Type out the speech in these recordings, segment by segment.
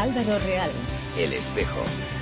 Álvaro Real. El Espejo.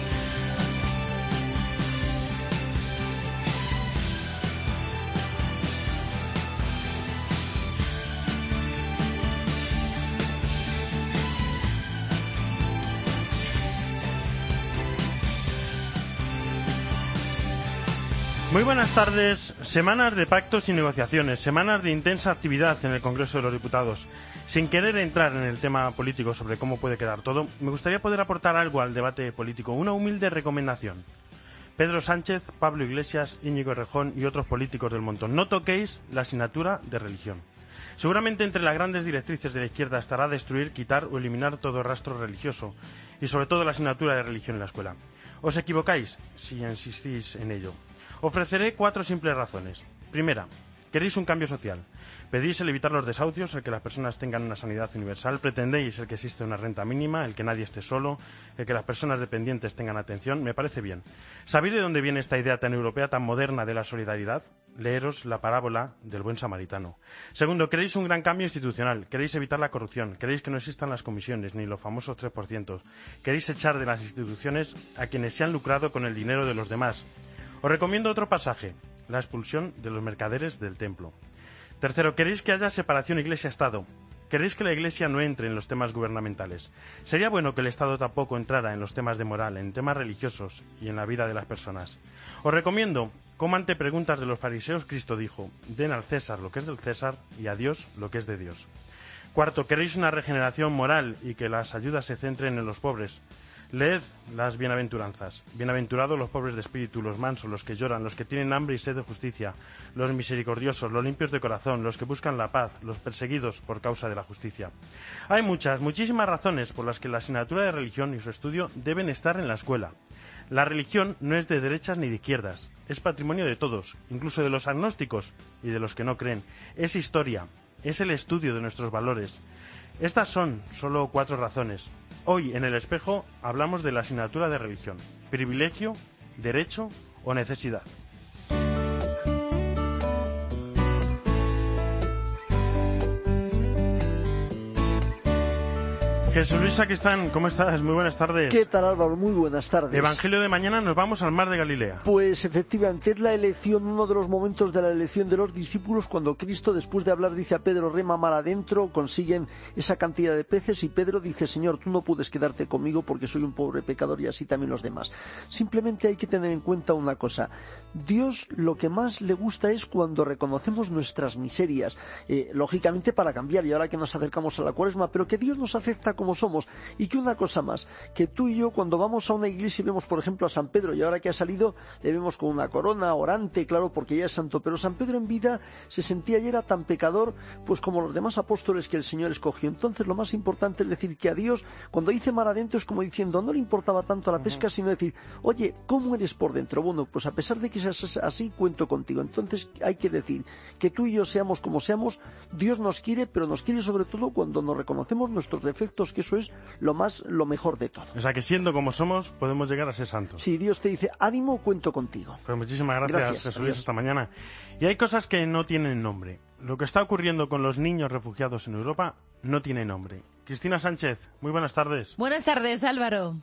Muy buenas tardes. Semanas de pactos y negociaciones, semanas de intensa actividad en el Congreso de los Diputados. Sin querer entrar en el tema político sobre cómo puede quedar todo, me gustaría poder aportar algo al debate político, una humilde recomendación. Pedro Sánchez, Pablo Iglesias, Íñigo Errejón y otros políticos del montón, no toquéis la asignatura de religión. Seguramente entre las grandes directrices de la izquierda estará destruir, quitar o eliminar todo rastro religioso y sobre todo la asignatura de religión en la escuela. Os equivocáis si insistís en ello. Ofreceré 4 simples razones. Primera, queréis un cambio social. Pedís el evitar los desahucios, el que las personas tengan una sanidad universal. Pretendéis el que existe una renta mínima, el que nadie esté solo, el que las personas dependientes tengan atención. Me parece bien. ¿Sabéis de dónde viene esta idea tan europea, tan moderna de la solidaridad? Leeros la parábola del buen samaritano. Segundo, queréis un gran cambio institucional. Queréis evitar la corrupción. Queréis que no existan las comisiones ni los famosos 3%. Queréis echar de las instituciones a quienes se han lucrado con el dinero de los demás. Os recomiendo otro pasaje, la expulsión de los mercaderes del templo. Tercero, queréis que haya separación Iglesia-Estado. Queréis que la Iglesia no entre en los temas gubernamentales. Sería bueno que el Estado tampoco entrara en los temas de moral, en temas religiosos y en la vida de las personas. Os recomiendo cómo ante preguntas de los fariseos Cristo dijo, den al César lo que es del César y a Dios lo que es de Dios. Cuarto, queréis una regeneración moral y que las ayudas se centren en los pobres. Leed las bienaventuranzas. Bienaventurados los pobres de espíritu, los mansos, los que lloran, los que tienen hambre y sed de justicia, los misericordiosos, los limpios de corazón, los que buscan la paz, los perseguidos por causa de la justicia. Hay muchísimas razones por las que la asignatura de religión y su estudio deben estar en la escuela. La religión no es de derechas ni de izquierdas, es patrimonio de todos, incluso de los agnósticos y de los que no creen. Es historia, es el estudio de nuestros valores. Estas son solo 4 razones. Hoy en El Espejo hablamos de la asignatura de religión. ¿Privilegio, derecho o necesidad? Jesús Luis Sacristán, ¿cómo estás? Muy buenas tardes. ¿Qué tal, Álvaro? Muy buenas tardes. Evangelio de mañana, nos vamos al mar de Galilea. Pues efectivamente es la elección, uno de los momentos de la elección de los discípulos, cuando Cristo, después de hablar, dice a Pedro, rema mar adentro, consiguen esa cantidad de peces y Pedro dice, Señor, tú no puedes quedarte conmigo porque soy un pobre pecador y así también los demás. Simplemente hay que tener en cuenta una cosa. Dios lo que más le gusta es cuando reconocemos nuestras miserias, lógicamente para cambiar y ahora que nos acercamos a la Cuaresma, pero que Dios nos acepta como somos y que una cosa más, que tú y yo cuando vamos a una iglesia y vemos por ejemplo a San Pedro y ahora que ha salido le vemos con una corona orante, claro, porque ya es santo, pero San Pedro en vida se sentía y era tan pecador pues como los demás apóstoles que el Señor escogió. Entonces lo más importante es decir que a Dios cuando dice mar adentro es como diciendo no le importaba tanto la pesca sino decir, oye, ¿cómo eres por dentro? Bueno, pues a pesar de que seas así cuento contigo. Entonces hay que decir que tú y yo seamos como seamos, Dios nos quiere, pero nos quiere sobre todo cuando nos reconocemos nuestros defectos, que eso es lo mejor de todo. O sea que siendo como somos podemos llegar a ser santos. Sí, Dios te dice, ánimo, cuento contigo. Pues muchísimas gracias Jesús Luis, hasta mañana. Y hay cosas que no tienen nombre. Lo que está ocurriendo con los niños refugiados en Europa no tiene nombre. Cristina Sánchez, muy buenas tardes. Buenas tardes, Álvaro.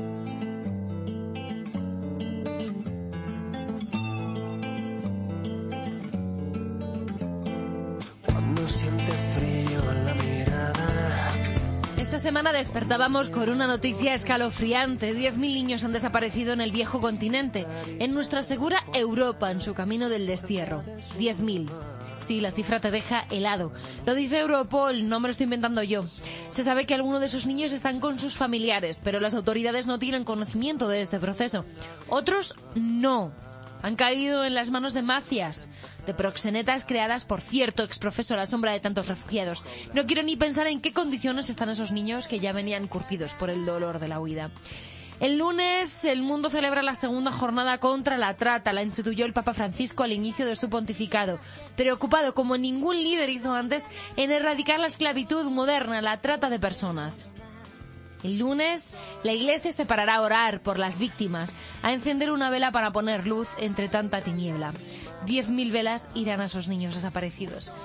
Esta semana despertábamos con una noticia escalofriante. 10.000 niños han desaparecido en el viejo continente, en nuestra segura Europa, en su camino del destierro. 10.000. Sí, la cifra te deja helado. Lo dice Europol, no me lo estoy inventando yo. Se sabe que algunos de esos niños están con sus familiares, pero las autoridades no tienen conocimiento de este proceso. Otros no. Han caído en las manos de mafias, de proxenetas creadas por cierto exprofeso a la sombra de tantos refugiados. No quiero ni pensar en qué condiciones están esos niños que ya venían curtidos por el dolor de la huida. El lunes el mundo celebra la segunda jornada contra la trata. La instituyó el Papa Francisco al inicio de su pontificado, preocupado como ningún líder hizo antes en erradicar la esclavitud moderna, la trata de personas. El lunes, la Iglesia se parará a orar por las víctimas, a encender una vela para poner luz entre tanta tiniebla. 10.000 velas irán a esos niños desaparecidos.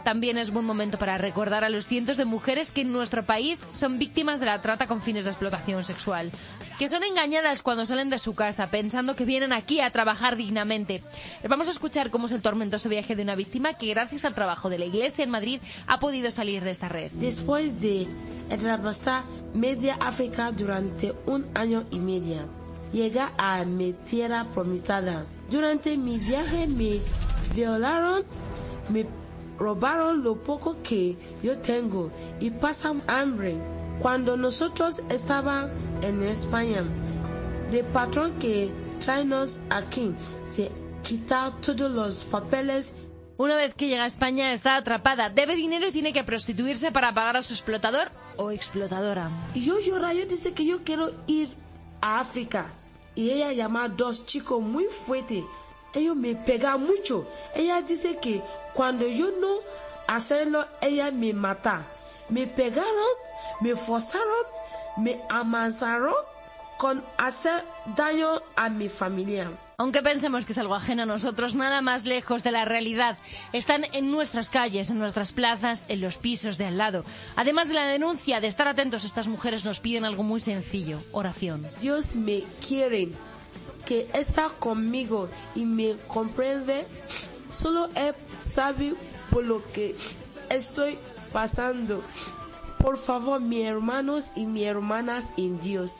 También es buen momento para recordar a los cientos de mujeres que en nuestro país son víctimas de la trata con fines de explotación sexual, que son engañadas cuando salen de su casa pensando que vienen aquí a trabajar dignamente. Vamos a escuchar cómo es el tormentoso viaje de una víctima que, gracias al trabajo de la Iglesia en Madrid, ha podido salir de esta red. Después de atravesar media África durante 1 año y medio, llegué a mi tierra prometida. Durante mi viaje me violaron, me robaron lo poco que yo tengo y pasan hambre. Cuando nosotros estábamos en España, el patrón que traenos aquí se quitó todos los papeles. Una vez que llega a España está atrapada, debe dinero y tiene que prostituirse para pagar a su explotador o explotadora. Y yo lloraba, yo dije que yo quiero ir a África. Y ella llama a 2 chicos muy fuertes. Ellos me pegan mucho. Ella dice que cuando yo no hacerlo, ella me mata. Me pegaron, me forzaron, me amenazaron con hacer daño a mi familia. Aunque pensemos que es algo ajeno a nosotros, nada más lejos de la realidad. Están en nuestras calles, en nuestras plazas, en los pisos de al lado. Además de la denuncia, de estar atentos, estas mujeres nos piden algo muy sencillo: oración. Dios me quiere, que está conmigo y me comprende. Solo Él sabe por lo que estoy pasando. Por favor, mis hermanos y mis hermanas en Dios,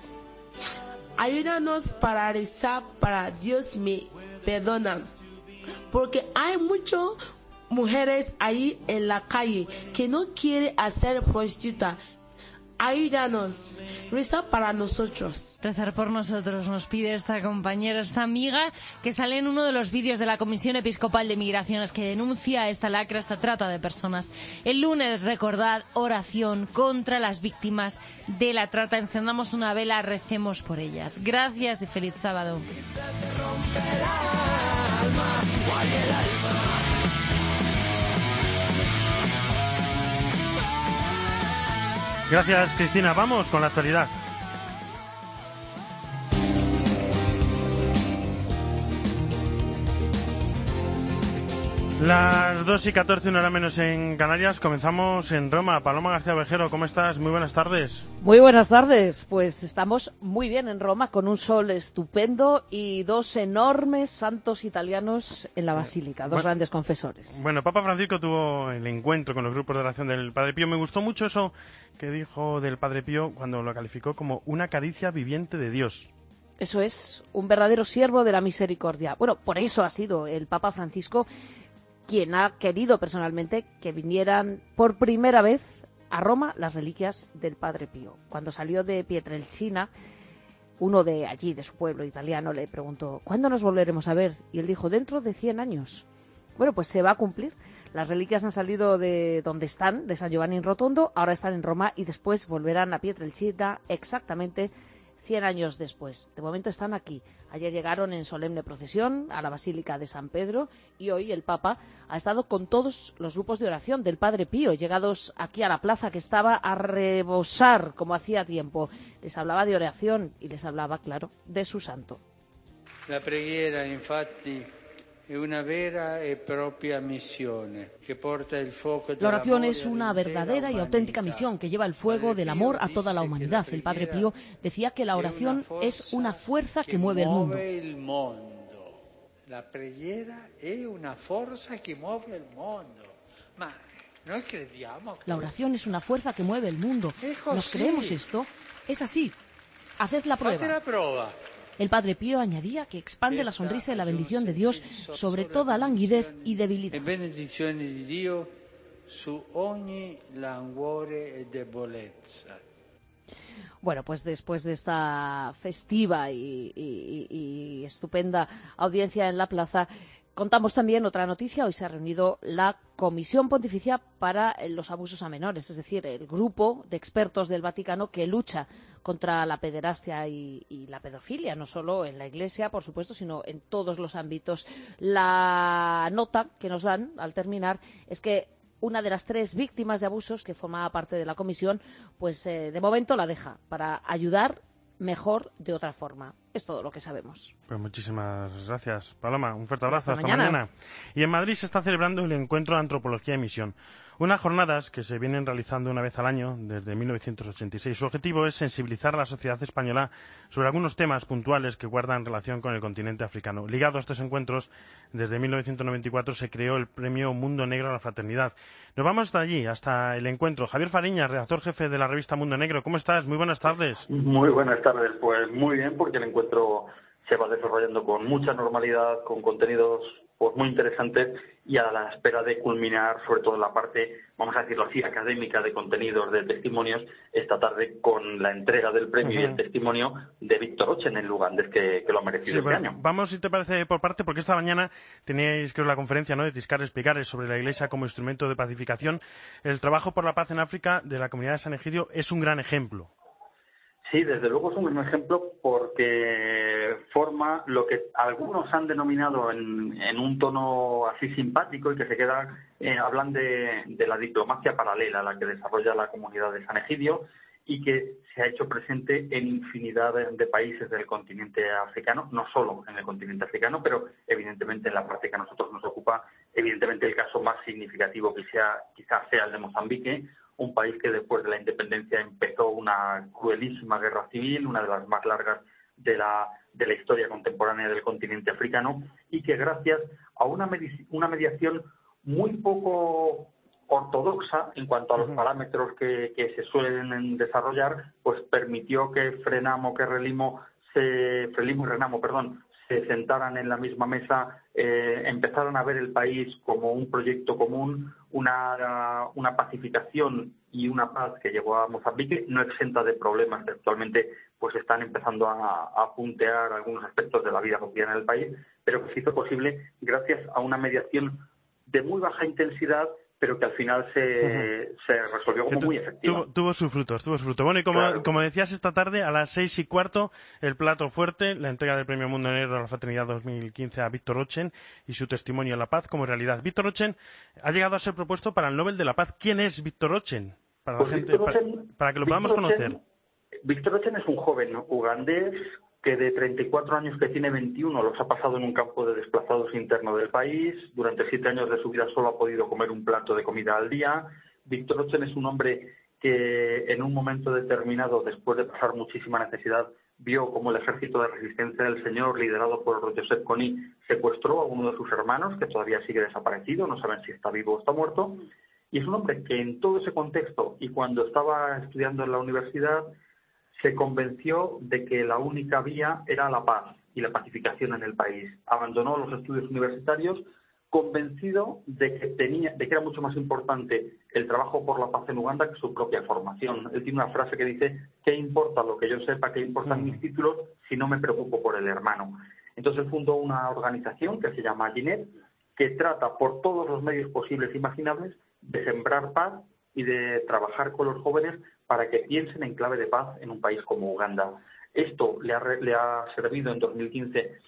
ayúdanos para rezar para Dios me perdona. Porque hay muchas mujeres ahí en la calle que no quieren hacer prostituta. Ayúdanos, reza para nosotros. Rezar por nosotros, nos pide esta compañera, esta amiga, que sale en uno de los vídeos de la Comisión Episcopal de Migraciones, que denuncia esta lacra, esta trata de personas. El lunes, recordad, oración contra las víctimas de la trata. Encendamos una vela, recemos por ellas. Gracias y feliz sábado. Gracias, Cristina. Vamos con la actualidad. Las 2:14, una hora menos en Canarias. Comenzamos en Roma. Paloma García Ovejero, ¿cómo estás? Muy buenas tardes. Muy buenas tardes. Pues estamos muy bien en Roma, con un sol estupendo y 2 enormes santos italianos en la basílica, dos grandes confesores. Bueno, Papa Francisco tuvo el encuentro con los grupos de oración del Padre Pío. Me gustó mucho eso que dijo del Padre Pío cuando lo calificó como una caricia viviente de Dios. Eso es, un verdadero siervo de la misericordia. Bueno, por eso ha sido el Papa Francisco quien ha querido personalmente que vinieran por primera vez a Roma las reliquias del Padre Pío. Cuando salió de Pietrelcina, uno de allí, de su pueblo italiano, le preguntó: ¿cuándo nos volveremos a ver? Y él dijo: dentro de 100 años. Bueno, pues se va a cumplir. Las reliquias han salido de donde están, de San Giovanni in Rotondo, ahora están en Roma y después volverán a Pietrelcina exactamente 100 años después. De momento están aquí. Ayer llegaron en solemne procesión a la Basílica de San Pedro y hoy el Papa ha estado con todos los grupos de oración del Padre Pío, llegados aquí a la plaza que estaba a rebosar como hacía tiempo. Les hablaba de oración y les hablaba, claro, de su santo. La preghiera, infatti, la oración es una verdadera y auténtica misión que lleva el fuego del amor a toda la humanidad. El Padre Pío decía que la oración es una fuerza que mueve el mundo. La preghiera es una fuerza que mueve el mundo. La oración es una fuerza que mueve el mundo. ¿Nos creemos esto? Es así. Haced la prueba. El Padre Pío añadía que expande la sonrisa y la bendición de Dios sobre toda languidez y debilidad. Benedizione di Dio su ogni languore e debolezza. Bueno, pues después de esta festiva y estupenda audiencia en la plaza, contamos también otra noticia. Hoy se ha reunido la Comisión Pontificia para los Abusos a Menores, es decir, el grupo de expertos del Vaticano que lucha contra la pederastia y la pedofilia, no solo en la Iglesia, por supuesto, sino en todos los ámbitos. La nota que nos dan al terminar es que una de las 3 víctimas de abusos que formaba parte de la comisión, pues de momento la deja para ayudar mejor de otra forma. Es todo lo que sabemos. Pues muchísimas gracias, Paloma. Un fuerte abrazo. Hasta mañana. Y en Madrid se está celebrando el Encuentro de Antropología y Misión. Unas jornadas que se vienen realizando una vez al año desde 1986. Su objetivo es sensibilizar a la sociedad española sobre algunos temas puntuales que guardan relación con el continente africano. Ligado a estos encuentros, desde 1994 se creó el Premio Mundo Negro a la Fraternidad. Nos vamos hasta allí, hasta el encuentro. Javier Fariñas, redactor jefe de la revista Mundo Negro. ¿Cómo estás? Muy buenas tardes. Muy buenas tardes. Pues muy bien, porque el encuentro se va desarrollando con mucha normalidad, con contenidos pues muy interesantes y a la espera de culminar, sobre todo en la parte, vamos a decirlo así, académica de contenidos, de testimonios, esta tarde con la entrega del premio y el testimonio de Víctor Ochen en Lugandes, que lo ha merecido este año. Vamos, si te parece, por parte, porque esta mañana teníais, creo, la conferencia, ¿no?, de Tiscares Picares sobre la Iglesia como instrumento de pacificación. El trabajo por la paz en África de la comunidad de San Egidio es un gran ejemplo. Sí, desde luego es un buen ejemplo porque forma lo que algunos han denominado en un tono así simpático y que se queda, hablan de la diplomacia paralela a la que desarrolla la comunidad de San Egidio y que se ha hecho presente en infinidad de países del continente africano, no solo en el continente africano, pero evidentemente en la parte que a nosotros nos ocupa, evidentemente el caso más significativo quizás sea el de Mozambique, un país que después de la independencia empezó una cruelísima guerra civil, una de las más largas de la historia contemporánea del continente africano, y que gracias a una mediación muy poco ortodoxa en cuanto a los parámetros que se suelen desarrollar, pues permitió que Frelimo y Renamo se sentaran en la misma mesa, empezaran a ver el país como un proyecto común, una pacificación y una paz que llegó a Mozambique, no exenta de problemas que actualmente pues están empezando a puntear algunos aspectos de la vida cotidiana del país, pero que se hizo posible gracias a una mediación de muy baja intensidad, pero que al final se resolvió como muy efectiva. Tuvo sus frutos. Bueno, y como decías, esta tarde a las 6:15, el plato fuerte, la entrega del Premio Mundo Negro a la Fraternidad 2015 a Víctor Ochen y su testimonio a la paz como realidad. Víctor Ochen ha llegado a ser propuesto para el Nobel de la Paz. ¿Quién es Víctor Ochen? Para la gente, para que lo podamos conocer. Víctor Ochen es un joven ugandés que de 34 años, que tiene 21, los ha pasado en un campo de desplazados interno del país. Durante 7 años de su vida solo ha podido comer un plato de comida al día. Víctor Ochen es un hombre que en un momento determinado, después de pasar muchísima necesidad, vio como el ejército de resistencia del Señor, liderado por Joseph Kony, secuestró a uno de sus hermanos, que todavía sigue desaparecido, no saben si está vivo o está muerto. Y es un hombre que en todo ese contexto, y cuando estaba estudiando en la universidad, se convenció de que la única vía era la paz y la pacificación en el país. Abandonó los estudios universitarios convencido de que era mucho más importante el trabajo por la paz en Uganda que su propia formación. Él tiene una frase que dice: ¿qué importa lo que yo sepa, qué importan mis títulos si no me preocupo por el hermano? Entonces fundó una organización que se llama Ginet, que trata por todos los medios posibles e imaginables de sembrar paz y de trabajar con los jóvenes para que piensen en clave de paz en un país como Uganda. Esto le ha servido en 2015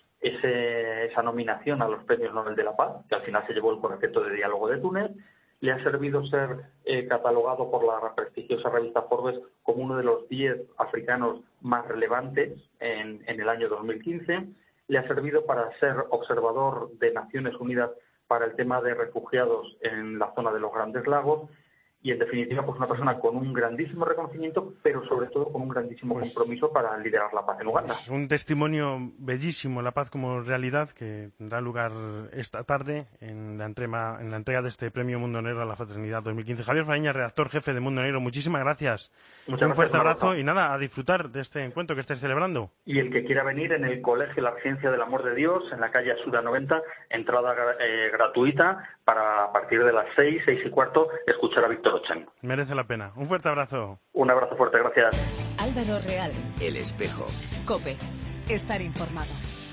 esa nominación a los Premios Nobel de la Paz, que al final se llevó el Proyecto de Diálogo de Túnez. Le ha servido ser catalogado por la prestigiosa revista Forbes como uno de los 10 africanos más relevantes en el año 2015. Le ha servido para ser observador de Naciones Unidas para el tema de refugiados en la zona de los Grandes Lagos. Y, en definitiva, pues una persona con un grandísimo reconocimiento, pero sobre todo con un grandísimo compromiso para liderar la paz en Uganda. Es un testimonio bellísimo, la paz como realidad, que tendrá lugar esta tarde en la entrega de este Premio Mundo Negro a la Fraternidad 2015. Javier Fariñas, redactor jefe de Mundo Negro, muchísimas gracias. Un fuerte abrazo y nada, a disfrutar de este encuentro que estés celebrando. Y el que quiera venir, en el Colegio La Residencia del Amor de Dios, en la calle Asura 90, entrada gratuita para a partir de las 6:15, escuchar a Víctor Ochen. Merece la pena. Un fuerte abrazo. Un abrazo fuerte, gracias. Álvaro Real. El Espejo. COPE. Estar informado.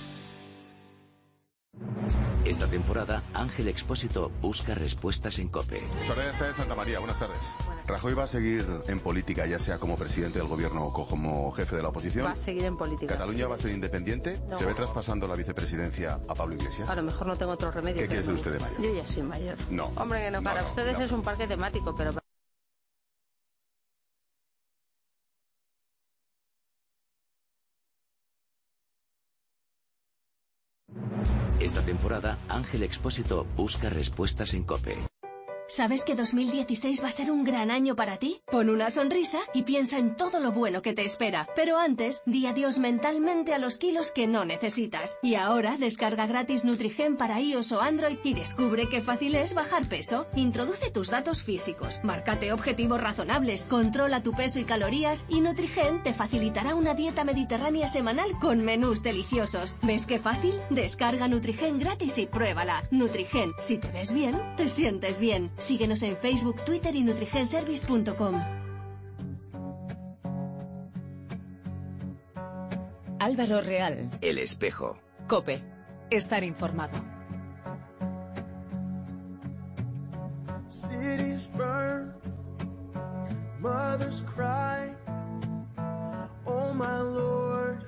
Esta temporada, Ángel Expósito busca respuestas en COPE. Soraya Sáez de Santa María, buenas tardes. ¿Rajoy va a seguir en política, ya sea como presidente del gobierno o como jefe de la oposición? Va a seguir en política. ¿Cataluña va a ser independiente? No. ¿Se ve traspasando la vicepresidencia a Pablo Iglesias? A lo mejor no tengo otro remedio. ¿Qué quiere ser usted de mayor? Yo ya soy mayor. No. Hombre, que no, para ustedes es un parque temático, pero... Esta temporada, Ángel Expósito busca respuestas en COPE. ¿Sabes que 2016 va a ser un gran año para ti? Pon una sonrisa y piensa en todo lo bueno que te espera. Pero antes, di adiós mentalmente a los kilos que no necesitas. Y ahora, descarga gratis Nutrigen para iOS o Android y descubre qué fácil es bajar peso. Introduce tus datos físicos, márcate objetivos razonables, controla tu peso y calorías y Nutrigen te facilitará una dieta mediterránea semanal con menús deliciosos. ¿Ves qué fácil? Descarga Nutrigen gratis y pruébala. Nutrigen, si te ves bien, te sientes bien. Síguenos en Facebook, Twitter y nutrigenservice.com. Álvaro Real. El Espejo. COPE. Estar informado. Cities burn, mothers cry, oh my Lord,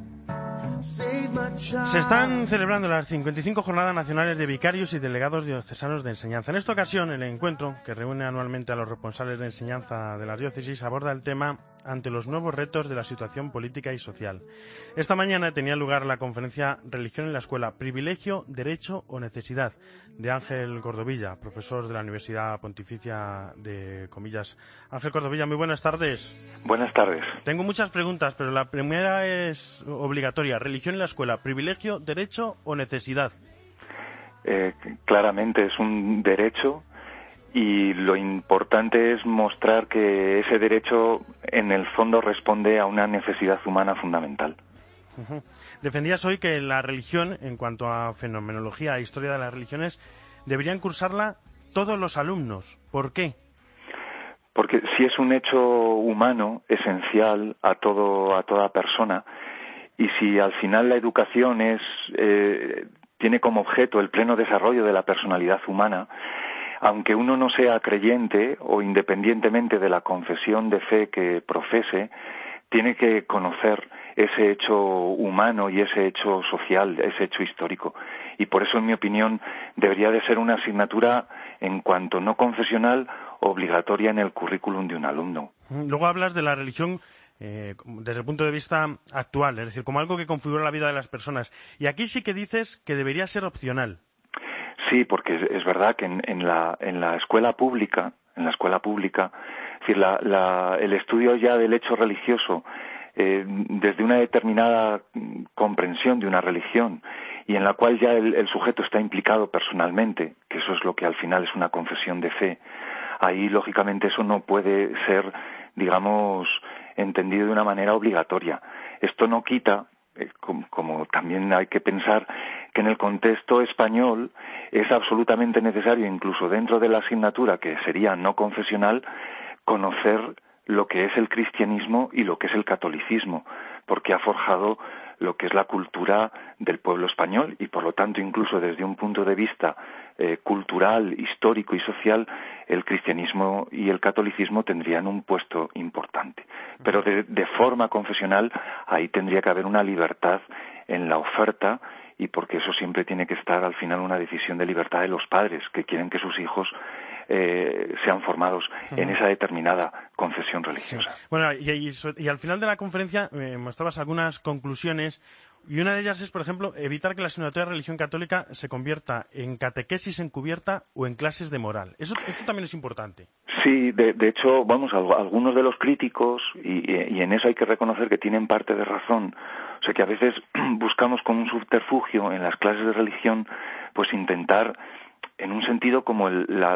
save my child. Se están celebrando las 55 Jornadas Nacionales de Vicarios y Delegados Diocesanos de Enseñanza. En esta ocasión, el encuentro, que reúne anualmente a los responsables de enseñanza de las diócesis, aborda el tema ante los nuevos retos de la situación política y social. Esta mañana tenía lugar la conferencia Religión en la Escuela, Privilegio, Derecho o Necesidad, de Ángel Cordovilla, profesor de la Universidad Pontificia de Comillas. Ángel Cordovilla, muy buenas tardes. Buenas tardes. Tengo muchas preguntas, pero la primera es obligatoria. Religión en la Escuela, Privilegio, Derecho o Necesidad. Claramente es un derecho. Y lo importante es mostrar que ese derecho, en el fondo, responde a una necesidad humana fundamental. Uh-huh. Defendías hoy que la religión, en cuanto a fenomenología e historia de las religiones, deberían cursarla todos los alumnos. ¿Por qué? Porque si es un hecho humano, esencial a toda persona, y si al final la educación tiene como objeto el pleno desarrollo de la personalidad humana, aunque uno no sea creyente o independientemente de la confesión de fe que profese, tiene que conocer ese hecho humano y ese hecho social, ese hecho histórico. Y por eso, en mi opinión, debería de ser una asignatura, en cuanto no confesional, obligatoria en el currículum de un alumno. Luego hablas de la religión desde el punto de vista actual, es decir, como algo que configura la vida de las personas. Y aquí sí que dices que debería ser opcional. Sí, porque es verdad que en la escuela pública, es decir, el estudio ya del hecho religioso desde una determinada comprensión de una religión y en la cual ya el sujeto está implicado personalmente, que eso es lo que al final es una confesión de fe, ahí lógicamente eso no puede ser, digamos, entendido de una manera obligatoria. Esto no quita, como también hay que pensar que en el contexto español es absolutamente necesario, incluso dentro de la asignatura que sería no confesional, conocer lo que es el cristianismo y lo que es el catolicismo, porque ha forjado lo que es la cultura del pueblo español y, por lo tanto, incluso desde un punto de vista cultural, histórico y social, el cristianismo y el catolicismo tendrían un puesto importante. Pero de forma confesional, ahí tendría que haber una libertad en la oferta, y porque eso siempre tiene que estar al final una decisión de libertad de los padres, que quieren que sus hijos sean formados en esa determinada confesión religiosa. Sí. Bueno, y al final de la conferencia mostrabas algunas conclusiones, y una de ellas es, por ejemplo, evitar que la asignatura de religión católica se convierta en catequesis encubierta o en clases de moral. Esto también es importante. Sí, de hecho, algunos de los críticos, y en eso hay que reconocer que tienen parte de razón, o sea que a veces buscamos como un subterfugio en las clases de religión, pues intentar, en un sentido como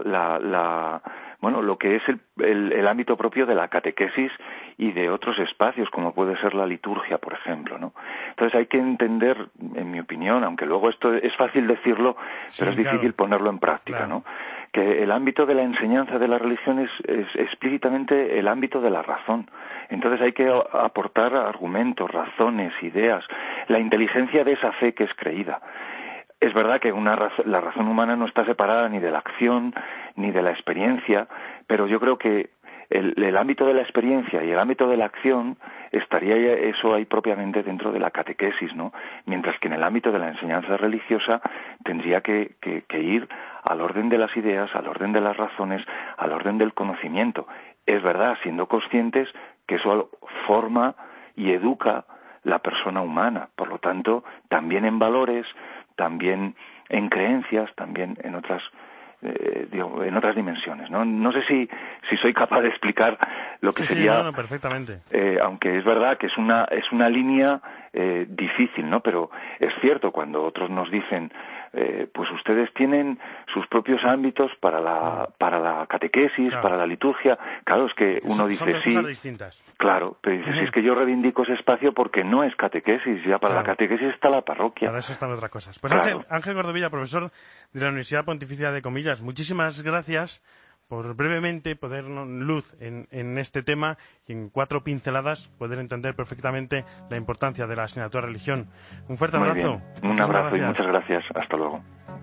lo que es el ámbito propio de la catequesis y de otros espacios, como puede ser la liturgia, por ejemplo, ¿no? Entonces hay que entender, en mi opinión, aunque luego esto es fácil decirlo, pero es difícil ponerlo en práctica, ¿no? Que el ámbito de la enseñanza de la religión es explícitamente el ámbito de la razón. Entonces hay que aportar argumentos, razones, ideas, la inteligencia de esa fe que es creída. Es verdad que la razón humana no está separada ni de la acción ni de la experiencia, pero yo creo que el ámbito de la experiencia y el ámbito de la acción estaría eso ahí propiamente dentro de la catequesis, ¿no? Mientras que en el ámbito de la enseñanza religiosa tendría que ir al orden de las ideas, al orden de las razones, al orden del conocimiento. Es verdad, siendo conscientes que eso forma y educa la persona humana. Por lo tanto, también en valores, también en creencias, también en otras en otras dimensiones, ¿no? No sé si soy capaz de explicar lo que sería. Sí, perfectamente. Aunque es verdad que es una línea difícil, ¿no? Pero es cierto cuando otros nos dicen, pues ustedes tienen sus propios ámbitos para la catequesis, para la liturgia. Claro, es que uno dice son dos cosas distintas. Claro, pero dice, si es que yo reivindico ese espacio porque no es catequesis, ya para la catequesis está la parroquia. Para eso están otras cosas. Pues claro. Ángel Gordovilla, profesor de la Universidad Pontificia de Comillas, muchísimas gracias por brevemente poner luz en este tema y en 4 pinceladas poder entender perfectamente la importancia de la asignatura de religión. Un fuerte abrazo. Un abrazo y muchas gracias. Hasta luego.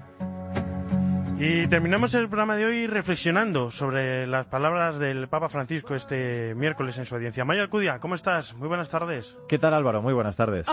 Y terminamos el programa de hoy reflexionando sobre las palabras del Papa Francisco este miércoles en su audiencia. Mario Alcudia, ¿cómo estás? Muy buenas tardes. ¿Qué tal, Álvaro? Muy buenas tardes.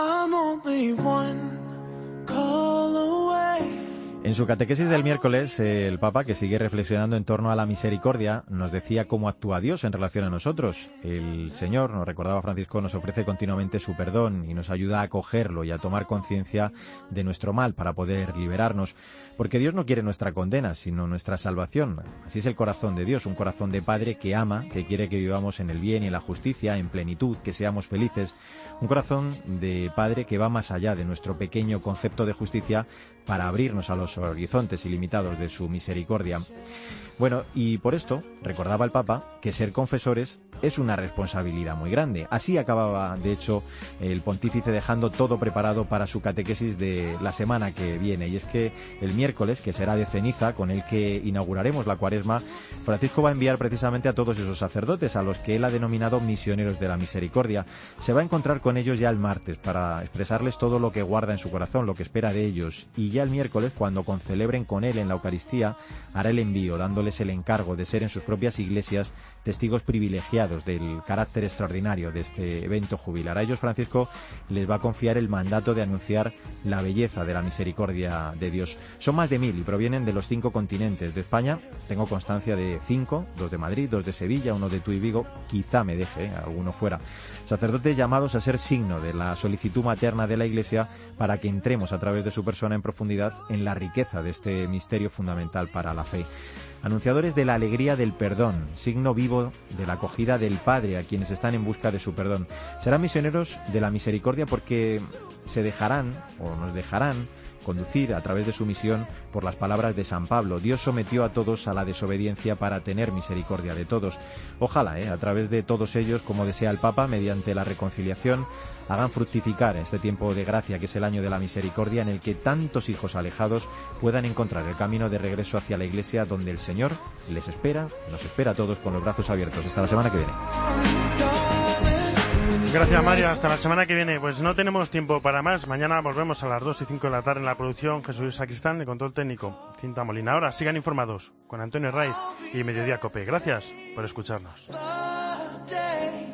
En su catequesis del miércoles, el Papa, que sigue reflexionando en torno a la misericordia, nos decía cómo actúa Dios en relación a nosotros. El Señor, nos recordaba Francisco, nos ofrece continuamente su perdón y nos ayuda a acogerlo y a tomar conciencia de nuestro mal para poder liberarnos. Porque Dios no quiere nuestra condena, sino nuestra salvación. Así es el corazón de Dios, un corazón de Padre que ama, que quiere que vivamos en el bien y en la justicia, en plenitud, que seamos felices. Un corazón de Padre que va más allá de nuestro pequeño concepto de justicia para abrirnos a los horizontes ilimitados de su misericordia. Bueno, y por esto recordaba el Papa que ser confesores es una responsabilidad muy grande. Así acababa, de hecho, el pontífice dejando todo preparado para su catequesis de la semana que viene. Y es que el miércoles, que será de ceniza, con el que inauguraremos la Cuaresma, Francisco va a enviar precisamente a todos esos sacerdotes, a los que él ha denominado misioneros de la misericordia. Se va a encontrar con ellos ya el martes para expresarles todo lo que guarda en su corazón, lo que espera de ellos. Y ya el miércoles, cuando concelebren con él en la Eucaristía, hará el envío, dándoles el encargo de ser en sus propias iglesias testigos privilegiados del carácter extraordinario de este evento jubilar. A ellos Francisco les va a confiar el mandato de anunciar la belleza de la misericordia de Dios. Son más de 1000 y provienen de los 5 continentes. De España tengo constancia de 5, 2 de Madrid, 2 de Sevilla, 1 de Tuy y Vigo, quizá me deje alguno fuera. Sacerdotes llamados a ser signo de la solicitud materna de la Iglesia para que entremos a través de su persona en profundidad en la riqueza de este misterio fundamental para la fe. Anunciadores de la alegría del perdón, signo vivo de la acogida del Padre a quienes están en busca de su perdón. Serán misioneros de la misericordia porque se dejarán o nos dejarán conducir a través de su misión por las palabras de San Pablo. Dios sometió a todos a la desobediencia para tener misericordia de todos. Ojalá, a través de todos ellos, como desea el Papa, mediante la reconciliación, hagan fructificar este tiempo de gracia que es el año de la misericordia, en el que tantos hijos alejados puedan encontrar el camino de regreso hacia la Iglesia, donde el Señor les espera, nos espera a todos con los brazos abiertos. Hasta la semana que viene. Gracias, Mario. Hasta la semana que viene. Pues no tenemos tiempo para más. Mañana volvemos a las 2 y 5 de la tarde en la producción. Jesús Sacristán, de control técnico, Cinta Molina. Ahora sigan informados con Antonio Raiz y Mediodía Cope. Gracias por escucharnos.